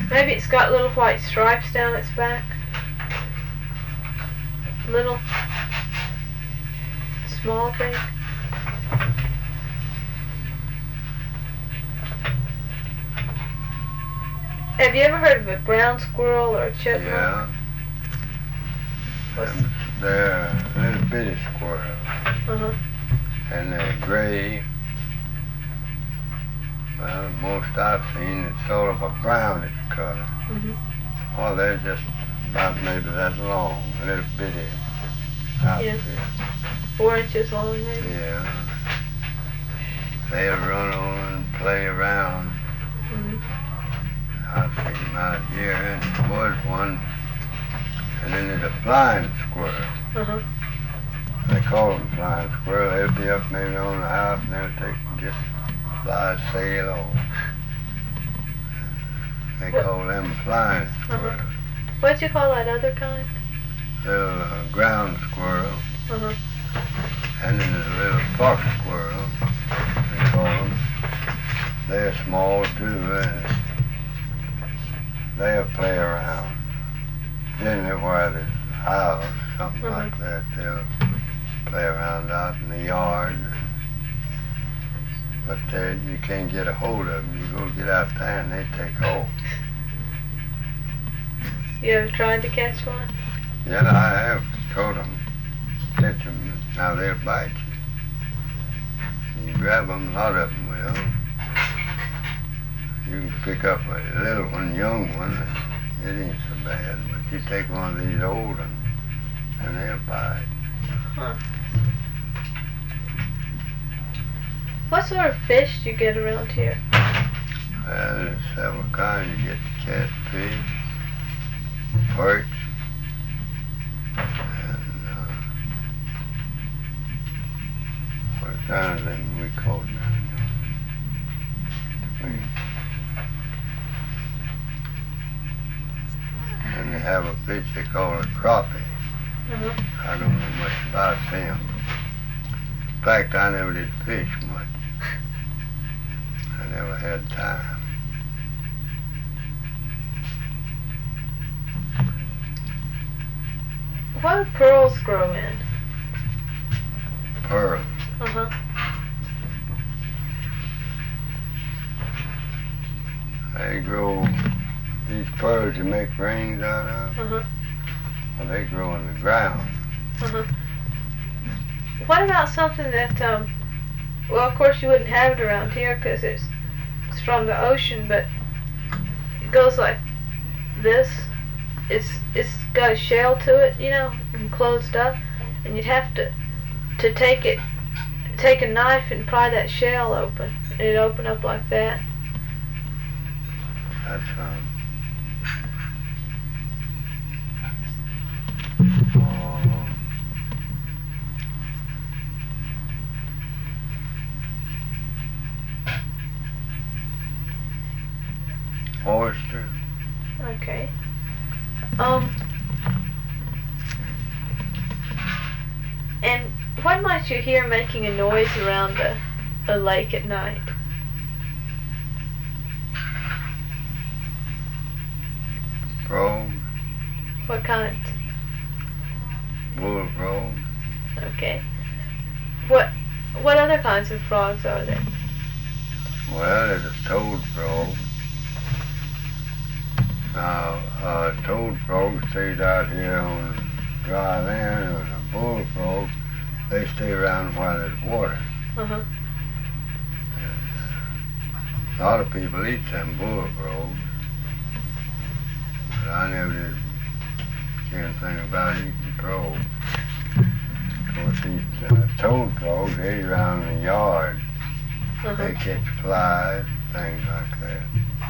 Maybe it's got little white stripes down its back. Little small thing. Have you ever heard of a ground squirrel or a chipmunk? Yeah. They're little bitty squirrels. Uh-huh. And they're gray. Well, most I've seen, it's sort of a brownish color. Mm-hmm. Well, they're just about maybe that long, little bitty outfit. 4 inches long, maybe. Yeah. They'll run on and play around. Mm-hmm. I've seen them out here, and there was one, and then there's a flying squirrel. Uh-huh. They call them flying squirrel. They'll be up maybe on the house, and they'll take and just fly, sail off. They call them flying squirrels. What'd you call that other kind? Little ground squirrel. Uh-huh. And then there's a little fox squirrel, they call them. They're small too, and they'll play around. Generally where there's a house, something like that, they'll play around out in the yard. But you can't get a hold of them. You go get out there and they take off. You ever tried to catch one? Yeah, I have caught them, catch them. Now they'll bite you. You grab them, a lot of them will. You can pick up a little one, young one, and it ain't so bad. But you take one of these old ones, and they'll bite. Huh. What sort of fish do you get around here? Well, there's several kinds. You get the catfish, perch, and what kind of them we call them? And they have a fish they call a crappie. Uh-huh. I don't know much about them. In fact, I never did fish much. I never had time. What do pearls grow in? Pearls. Uh-huh. They grow, these pearls you make rings out of, Uh-huh. well, they grow in the ground. Uh-huh. What about something that, well, of course you wouldn't have it around here because it's from the ocean, but it goes like this. It's got a shell to it, you know, and closed up, and you'd have to take a knife and pry that shell open, and it'd open up like that. That's oyster. Okay. And what might you hear making a noise around a lake at night? Frogs, What kind? bullfrogs. Okay. What other kinds of frogs are there? Well, there's a toad frog. Now, toad frog stays out here on dry land, and the bullfrog, they stay around where there's water. Uh-huh. A lot of people eat them bullfrogs, but I never did care anything about eating frogs. Of course, these toad frogs, they around the yard. Uh-huh. They catch flies, things like that.